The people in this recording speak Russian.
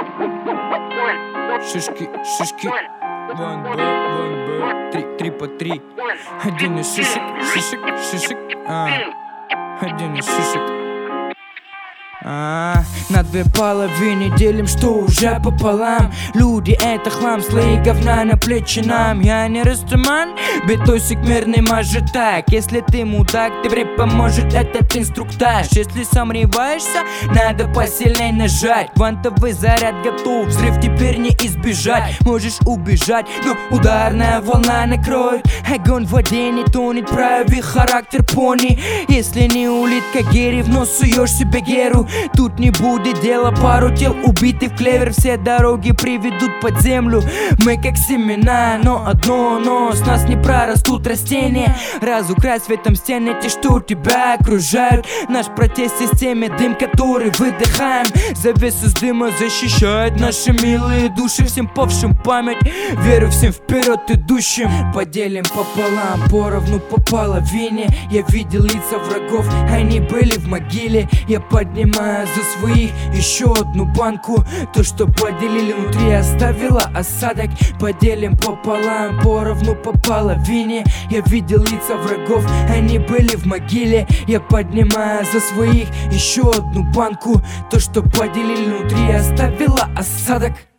Шишки, шишки. 1Б, 1Б, 3 по 3. Один из шишек, шишек, шишек. Один из шишек. На две половины делим, что уже пополам. Люди это хлам, слои говна на плечи нам. Я не растаман, битосик мирный может так. Если ты мудак, тебе поможет этот инструктаж. Если сомневаешься, надо посильней нажать. Квантовый заряд готов, взрыв теперь не избежать. Можешь убежать, но ударная волна накроет. Огонь в воде не тонет, прояви характер пони. Если не улитка Герри, в нос суешь себе геру. Тут не будет дела, пару тел убиты в клевер. Все дороги приведут под землю. Мы как семена, но одно но с нас не прорастут растения. Разукрась светом стены те, что тебя окружают. Наш протест в системе, дым, который выдыхаем. Завеса с дыма защищает наши милые души. Всем павшим память, верю всем вперед идущим. Поделим пополам, поровну по половине. Я видел лица врагов, они были в могиле. Я поднимаю за своих еще одну банку. То, что поделили внутри, оставило осадок. Поделим пополам, поровну по половине. Я видел лица врагов, они были в могиле. Я поднимаю за своих еще одну банку. То, что поделили внутри, оставило осадок.